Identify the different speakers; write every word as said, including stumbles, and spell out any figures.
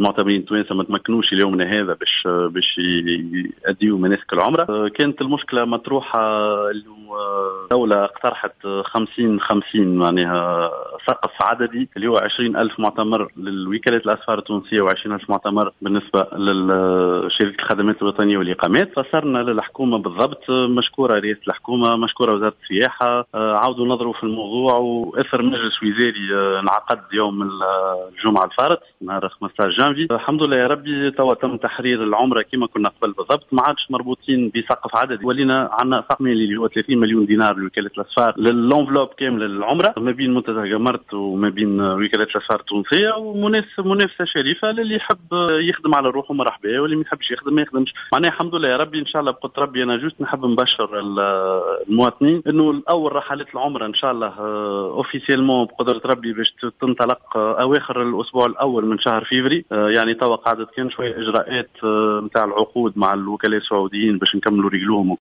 Speaker 1: المعتمرين التوانسه ما تمكنوش ليومنا هذا باش باش يأديوا مناسك العمره. كانت المشكله مطروحه الدوله اقترحت خمسين خمسين معناها سقف عددي اللي هو عشرين ألف معتمر للوكالات الاسفار التونسيه وعشرين ألف معتمر بالنسبه لشركه الخدمات الوطنيه والاقامات. فصرنا للحكومه بالضبط، مشكوره رئاسه الحكومه، مشكوره وزاره السياحه، عاودوا نظروا في الموضوع واثر مجلس وزاري انعقد يوم الجمعه الفارط نهار خمسطاش جانفي. الحمد لله يا ربي توا تم تحرير العمره كما كنا قبل بالضبط، ما عادش مربوطين بسقف عددي، ولينا عندنا سقف مالي اللي هو ثلاثين مليون دينار لوكاله الاسفار للانفلوب كامله للعمره ما بين منتزه قمرت وما بين وكاله الاسفار التونسيه، ومنافسه منافسه شريفه للي يحب يخدم على روحه مرحبا، واللي ما يحبش يخدم ما يخدمش. معناها الحمد لله يا ربي ان شاء الله بقدر ربي. انا جوست نحب نبشر المواطنين انه الاول رحلات العمره ان شاء الله اوفيسيلمون بقدره ربي باش تنطلق اواخر الاسبوع الاول من شهر فيفري. يعني توا قعدت كان شويه اجراءات نتاع العقود مع الوكلاء السعوديين باش نكملوا رجلهم